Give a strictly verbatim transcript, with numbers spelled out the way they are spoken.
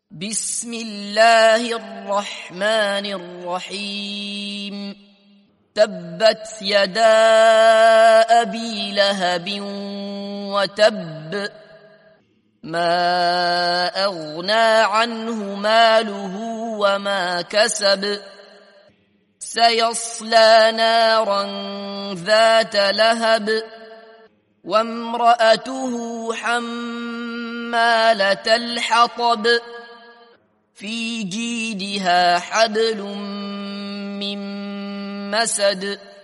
بسم الله الرحمن الرحيم تبت يدا أبي لهب وتب ما أغنى عنه ماله وما كسب سيصلى نارا ذات لهب وامرأته حمالة الحطب في جيدها حبل من مسد